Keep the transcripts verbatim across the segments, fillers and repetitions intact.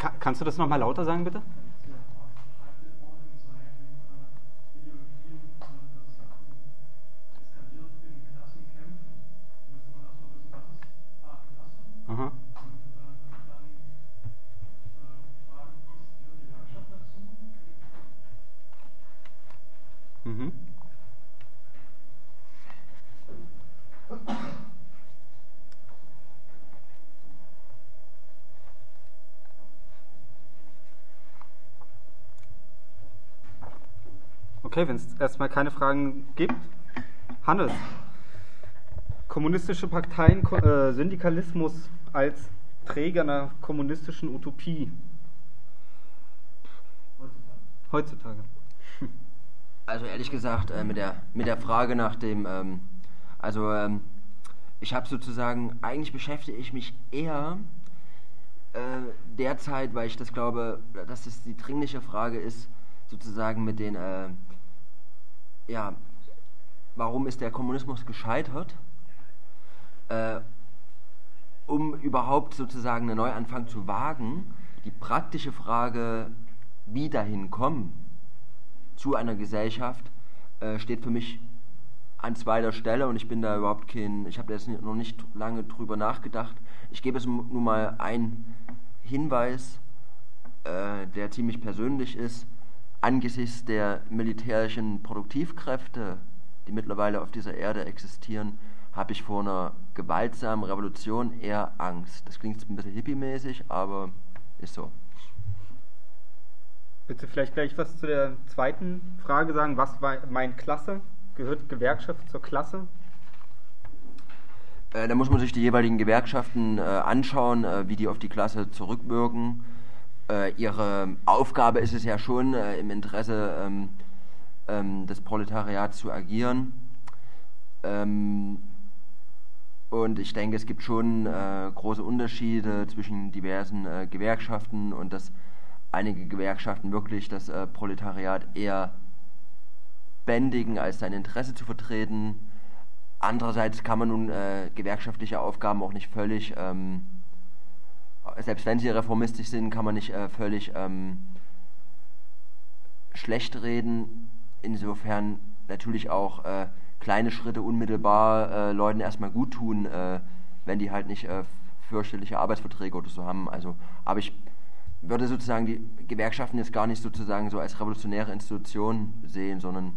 Ka- kannst du das nochmal lauter sagen, bitte? Aha. Mhm. Okay, wenn es erstmal keine Fragen gibt. Hannes, kommunistische Parteien, äh, Syndikalismus als Träger einer kommunistischen Utopie. Heutzutage. Heutzutage. Also ehrlich gesagt, äh, mit, der, mit der Frage nach dem, ähm, also ähm, ich habe sozusagen, eigentlich beschäftige ich mich eher äh, derzeit, weil ich das glaube, dass es die dringliche Frage ist, sozusagen mit den, äh, ja, warum ist der Kommunismus gescheitert, äh, um überhaupt sozusagen einen Neuanfang zu wagen, die praktische Frage, wie dahin kommen zu einer Gesellschaft, äh, steht für mich an zweiter Stelle und ich bin da überhaupt kein, ich habe jetzt noch nicht lange drüber nachgedacht. Ich gebe es nur mal einen Hinweis, äh, der ziemlich persönlich ist. Angesichts der militärischen Produktivkräfte, die mittlerweile auf dieser Erde existieren, habe ich vor einer gewaltsamen Revolution eher Angst. Das klingt ein bisschen hippie-mäßig, aber ist so. Bitte vielleicht gleich was zu der zweiten Frage sagen. Was war mein Klasse? Gehört Gewerkschaft zur Klasse? Äh, da muss man sich die jeweiligen Gewerkschaften äh, anschauen, äh, wie die auf die Klasse zurückwirken. Äh, ihre Aufgabe ist es ja schon, äh, im Interesse ähm, ähm, des Proletariats zu agieren. Ähm, und ich denke, es gibt schon äh, große Unterschiede zwischen diversen äh, Gewerkschaften und dass einige Gewerkschaften wirklich das äh, Proletariat eher bändigen, als sein Interesse zu vertreten. Andererseits kann man nun äh, gewerkschaftliche Aufgaben auch nicht völlig, ähm, selbst wenn sie reformistisch sind, kann man nicht äh, völlig ähm, schlecht reden. Insofern natürlich auch äh, kleine Schritte unmittelbar äh, Leuten erstmal gut tun, äh, wenn die halt nicht äh, fürchterliche Arbeitsverträge oder so haben. Also, aber ich würde sozusagen die Gewerkschaften jetzt gar nicht sozusagen so als revolutionäre Institution sehen, sondern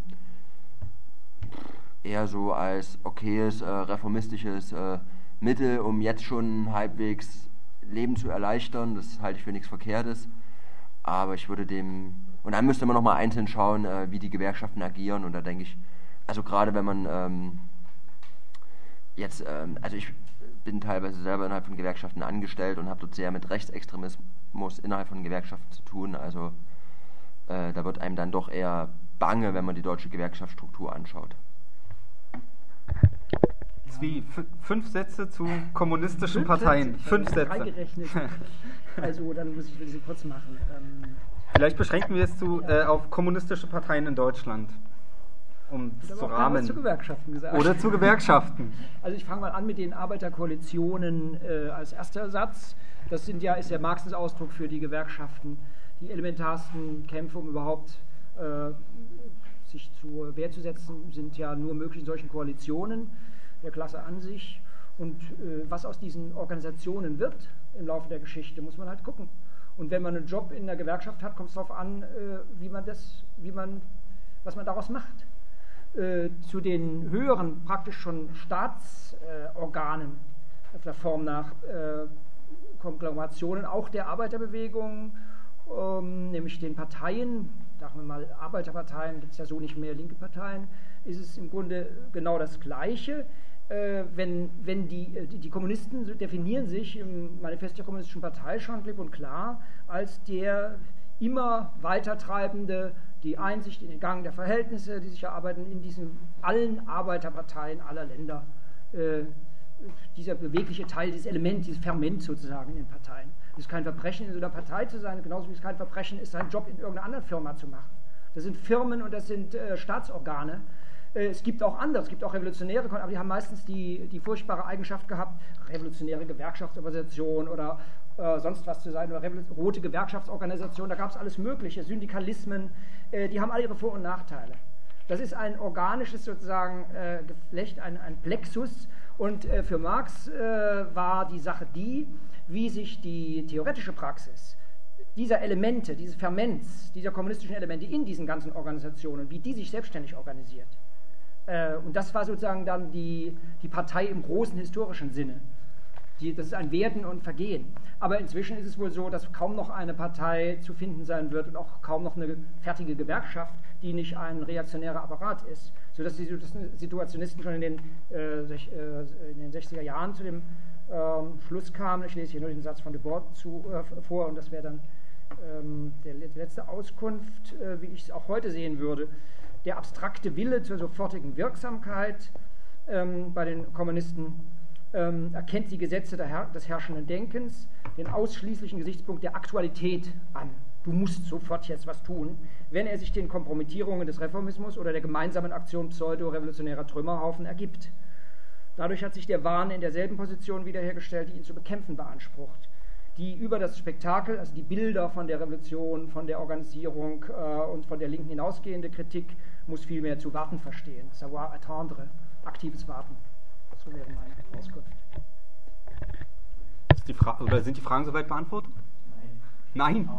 eher so als okayes, äh, reformistisches äh, Mittel, um jetzt schon halbwegs Leben zu erleichtern. Das halte ich für nichts Verkehrtes. Aber ich würde dem... Und dann müsste man nochmal einzeln schauen, äh, wie die Gewerkschaften agieren. Und da denke ich, also gerade wenn man ähm, jetzt... Ähm, also ich bin teilweise selber innerhalb von Gewerkschaften angestellt und habe dort sehr mit Rechtsextremismus innerhalb von Gewerkschaften zu tun. Also äh, da wird einem dann doch eher bange, wenn man die deutsche Gewerkschaftsstruktur anschaut. Zwie, f- fünf Sätze zu kommunistischen Fünf Parteien. Sätze, Fünf Sätze. Freigerechnet. Also dann muss ich das kurz machen. Ähm, Vielleicht beschränken wir es zu, ja. äh, auf kommunistische Parteien in Deutschland, um es zu rahmen. zu Gewerkschaften gesagt. Oder zu Gewerkschaften. Also ich fange mal an mit den Arbeiterkoalitionen äh, als erster Satz. Das sind ja, ist ja Marxens Ausdruck für die Gewerkschaften, die elementarsten Kämpfe, um überhaupt äh, sich zur Wehr zu setzen, sind ja nur möglich in solchen Koalitionen der Klasse an sich. Und äh, was aus diesen Organisationen wird im Laufe der Geschichte, muss man halt gucken. Und wenn man einen Job in der Gewerkschaft hat, kommt es darauf an, äh, wie man das, wie man, was man daraus macht. Äh, zu den höheren, praktisch schon Staatsorganen, äh, der Form nach äh, Konglomerationen auch der Arbeiterbewegung, ähm, nämlich den Parteien, sagen wir mal Arbeiterparteien, gibt es ja so nicht mehr, linke Parteien, ist es im Grunde genau das Gleiche. Äh, wenn, wenn die, die, die Kommunisten definieren sich im Manifest der Kommunistischen Partei schon klipp und klar als der immer weitertreibende, die Einsicht in den Gang der Verhältnisse, die sich erarbeiten in diesen allen Arbeiterparteien aller Länder, äh, dieser bewegliche Teil, dieses Element, dieses Ferment sozusagen in den Parteien. Es ist kein Verbrechen, in so einer Partei zu sein, genauso wie es kein Verbrechen ist, seinen Job in irgendeiner anderen Firma zu machen. Das sind Firmen und das sind äh, Staatsorgane, Es gibt auch andere, es gibt auch Revolutionäre, aber die haben meistens die, die furchtbare Eigenschaft gehabt, revolutionäre Gewerkschaftsorganisation oder äh, sonst was zu sein, oder rote Gewerkschaftsorganisation, da gab es alles Mögliche, Syndikalismen, äh, die haben alle ihre Vor- und Nachteile. Das ist ein organisches sozusagen äh, Geflecht, ein, ein Plexus, und äh, für Marx äh, war die Sache die, wie sich die theoretische Praxis dieser Elemente, dieses Ferments, dieser kommunistischen Elemente in diesen ganzen Organisationen, wie die sich selbstständig organisiert. Äh, und das war sozusagen dann die, die Partei im großen historischen Sinne. Die, das ist ein Werden und Vergehen. Aber inzwischen ist es wohl so, dass kaum noch eine Partei zu finden sein wird und auch kaum noch eine fertige Gewerkschaft, die nicht ein reaktionärer Apparat ist. Sodass die Situationisten schon in den, äh, in den sechziger Jahren zu dem ähm, Schluss kamen. Ich lese hier nur den Satz von Debord zu, äh, vor, und das wäre dann ähm, der, die letzte Auskunft, äh, wie ich es auch heute sehen würde. Der abstrakte Wille zur sofortigen Wirksamkeit ähm, bei den Kommunisten ähm, erkennt die Gesetze der Her des herrschenden Denkens, den ausschließlichen Gesichtspunkt der Aktualität an. Du musst sofort jetzt was tun, wenn er sich den Kompromittierungen des Reformismus oder der gemeinsamen Aktion pseudo-revolutionärer Trümmerhaufen ergibt. Dadurch hat sich der Wahn in derselben Position wiederhergestellt, die ihn zu bekämpfen beansprucht. Die über das Spektakel, also die Bilder von der Revolution, von der Organisierung äh, und von der Linken hinausgehende Kritik, muss vielmehr zu warten verstehen. Savoir attendre, aktives Warten. So wäre meine Auskunft. Ist die Fra- oder sind die Fragen soweit beantwortet? Nein. Nein?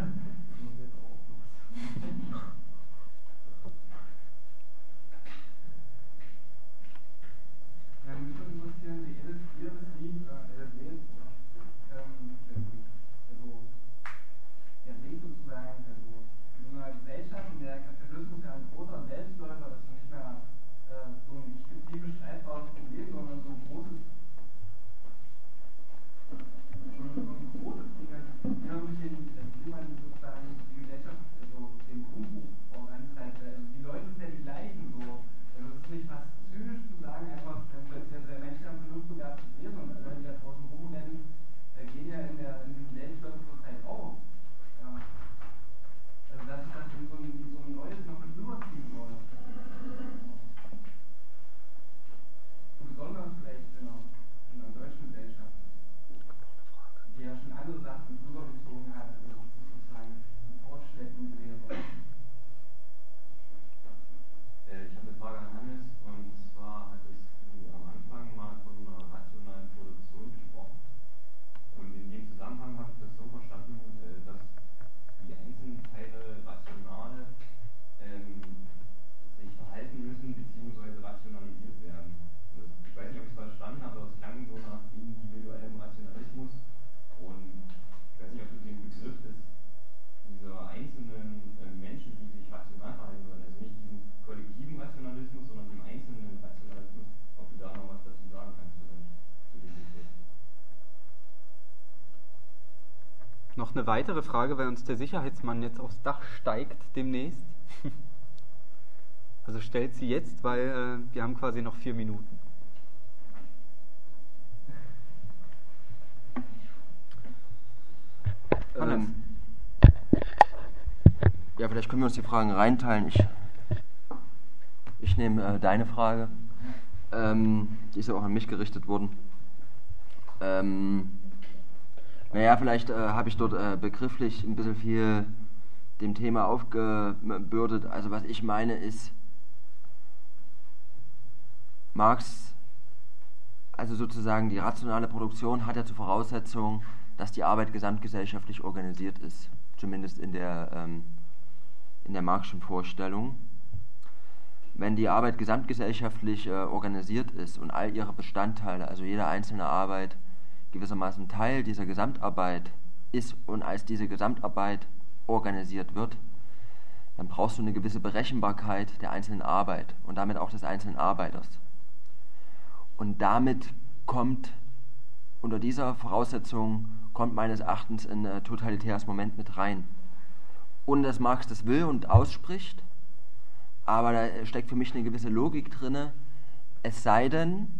Noch eine weitere Frage, weil uns der Sicherheitsmann jetzt aufs Dach steigt demnächst. Also stellt sie jetzt, weil äh, wir haben quasi noch vier Minuten. Ähm, ja, vielleicht können wir uns die Fragen reinteilen. Ich, ich nehme äh, deine Frage. Ähm, die ist ja auch an mich gerichtet worden. Ähm, Naja, vielleicht äh, habe ich dort äh, begrifflich ein bisschen viel dem Thema aufgebürdet. Also was ich meine ist, Marx, also sozusagen die rationale Produktion hat ja zur Voraussetzung, dass die Arbeit gesamtgesellschaftlich organisiert ist, zumindest in der, ähm, in der Marxischen Vorstellung. Wenn die Arbeit gesamtgesellschaftlich äh, organisiert ist und all ihre Bestandteile, also jede einzelne Arbeit, gewissermaßen Teil dieser Gesamtarbeit ist und als diese Gesamtarbeit organisiert wird, dann brauchst du eine gewisse Berechenbarkeit der einzelnen Arbeit und damit auch des einzelnen Arbeiters. Und damit kommt, unter dieser Voraussetzung, kommt meines Erachtens ein äh, totalitäres Moment mit rein. Ohne dass Marx das will und ausspricht, aber da steckt für mich eine gewisse Logik drin, es sei denn,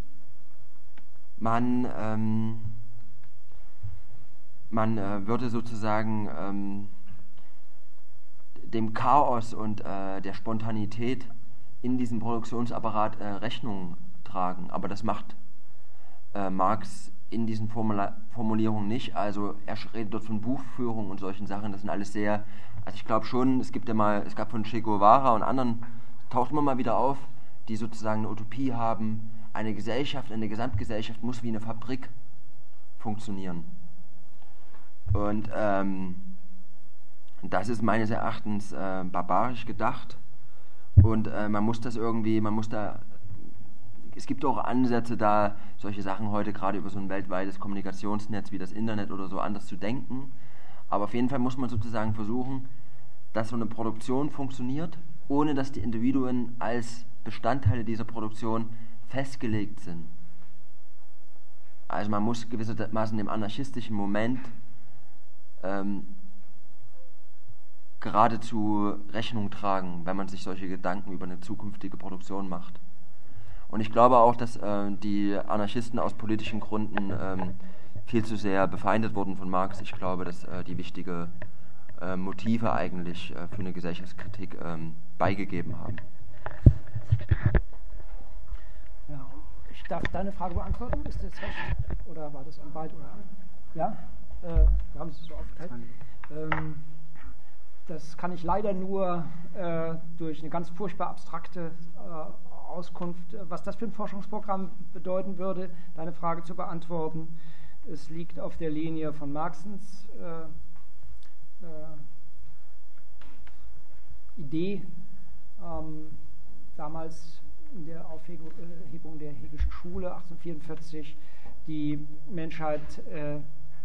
man, ähm, man äh, würde sozusagen ähm, dem Chaos und äh, der Spontanität in diesem Produktionsapparat äh, Rechnung tragen. Aber das macht äh, Marx in diesen Formula- Formulierungen nicht. Also er redet dort von Buchführung und solchen Sachen. Das sind alles sehr, also ich glaube schon, es gibt ja mal, es gab von Che Guevara und anderen, taucht immer mal wieder auf, die sozusagen eine Utopie haben. Eine Gesellschaft, eine Gesamtgesellschaft muss wie eine Fabrik funktionieren. Und ähm, das ist meines Erachtens äh, barbarisch gedacht. Und äh, man muss das irgendwie, man muss da, es gibt auch Ansätze da, solche Sachen heute gerade über so ein weltweites Kommunikationsnetz wie das Internet oder so anders zu denken. Aber auf jeden Fall muss man sozusagen versuchen, dass so eine Produktion funktioniert, ohne dass die Individuen als Bestandteile dieser Produktion festgelegt sind. Also man muss gewissermaßen dem anarchistischen Moment ähm, geradezu Rechnung tragen, wenn man sich solche Gedanken über eine zukünftige Produktion macht. Und ich glaube auch, dass äh, die Anarchisten aus politischen Gründen ähm, viel zu sehr befeindet wurden von Marx. Ich glaube, dass äh, die wichtige äh, Motive eigentlich äh, für eine Gesellschaftskritik ähm, beigegeben haben. Ja, ich darf deine Frage beantworten. Ist das recht? Oder war das an beid? Oder? Ja? Äh, wir haben es so aufgeteilt. Ähm, das kann ich leider nur äh, durch eine ganz furchtbar abstrakte äh, Auskunft, was das für ein Forschungsprogramm bedeuten würde, deine Frage zu beantworten. Es liegt auf der Linie von Marxens äh, äh, Idee, ähm, damals in der Aufhebung der Hegelschen Schule achtzehnhundertvierundvierzig, die Menschheit äh,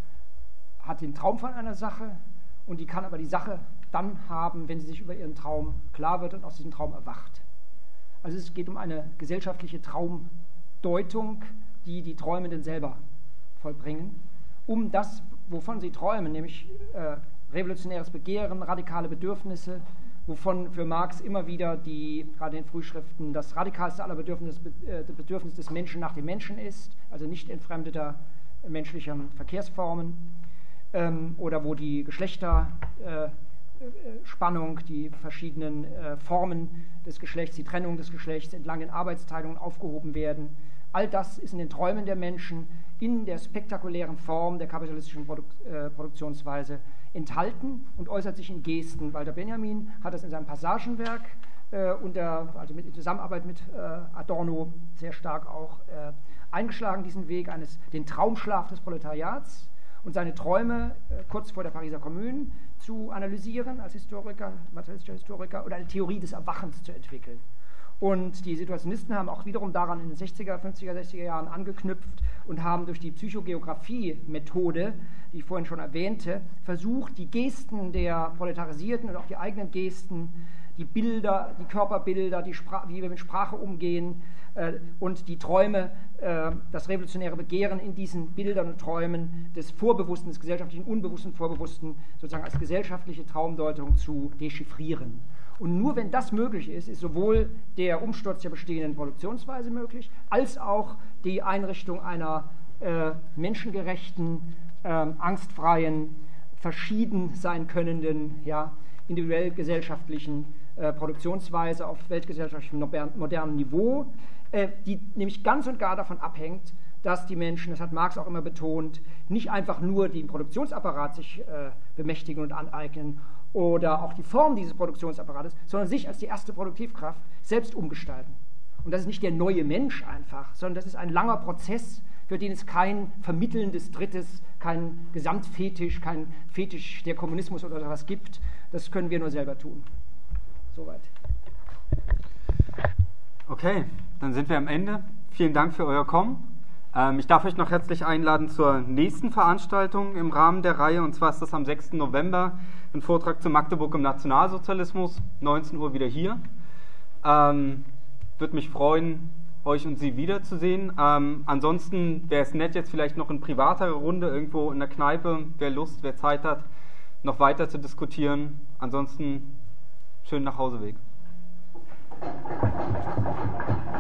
hat den Traum von einer Sache und die kann aber die Sache dann haben, wenn sie sich über ihren Traum klar wird und aus diesem Traum erwacht. Also es geht um eine gesellschaftliche Traumdeutung, die die Träumenden selber vollbringen, um das, wovon sie träumen, nämlich äh, revolutionäres Begehren, radikale Bedürfnisse, wovon für Marx immer wieder die, gerade in den Frühschriften, das radikalste aller Bedürfnisse äh, das Bedürfnis des Menschen nach dem Menschen ist, also nicht entfremdeter äh, menschlicher Verkehrsformen, ähm, oder wo die Geschlechter äh, Spannung, die verschiedenen äh, Formen des Geschlechts, die Trennung des Geschlechts entlang den Arbeitsteilungen aufgehoben werden. All das ist in den Träumen der Menschen in der spektakulären Form der kapitalistischen Produk äh, Produktionsweise enthalten und äußert sich in Gesten. Walter Benjamin hat das in seinem Passagenwerk äh, unter, also mit, in Zusammenarbeit mit äh, Adorno sehr stark auch äh, eingeschlagen, diesen Weg eines, den Traumschlaf des Proletariats und seine Träume äh, kurz vor der Pariser Kommune zu analysieren als Historiker, materialistischer Historiker, oder eine Theorie des Erwachens zu entwickeln. Und die Situationisten haben auch wiederum daran in den sechziger, fünfziger, sechziger Jahren angeknüpft und haben durch die Psychogeografie-Methode, die ich vorhin schon erwähnte, versucht, die Gesten der Proletarisierten und auch die eigenen Gesten, die Bilder, die Körperbilder, die Spra- wie wir mit Sprache umgehen äh, und die Träume, äh, das revolutionäre Begehren in diesen Bildern und Träumen des Vorbewussten, des gesellschaftlichen Unbewussten, Vorbewussten sozusagen als gesellschaftliche Traumdeutung zu dechiffrieren. Und nur wenn das möglich ist, ist sowohl der Umsturz der bestehenden Produktionsweise möglich, als auch die Einrichtung einer äh, menschengerechten, äh, angstfreien, verschieden sein könnenden, ja, individuell gesellschaftlichen äh, Produktionsweise auf weltgesellschaftlichem modernen Niveau, äh, die nämlich ganz und gar davon abhängt, dass die Menschen, das hat Marx auch immer betont, nicht einfach nur den Produktionsapparat sich äh, bemächtigen und aneignen oder auch die Form dieses Produktionsapparates, sondern sich als die erste Produktivkraft selbst umgestalten. Und das ist nicht der neue Mensch einfach, sondern das ist ein langer Prozess, für den es kein vermittelndes Drittes, kein Gesamtfetisch, kein Fetisch der Kommunismus oder sowas gibt. Das können wir nur selber tun. Soweit. Okay, dann sind wir am Ende. Vielen Dank für euer Kommen. Ähm, ich darf euch noch herzlich einladen zur nächsten Veranstaltung im Rahmen der Reihe, und zwar ist das am sechsten November, ein Vortrag zu Magdeburg im Nationalsozialismus, neunzehn Uhr wieder hier. Ähm, Würde mich freuen, euch und Sie wiederzusehen. Ähm, ansonsten wäre es nett, jetzt vielleicht noch in privater Runde irgendwo in der Kneipe, wer Lust, wer Zeit hat, noch weiter zu diskutieren. Ansonsten schönen Nachhauseweg.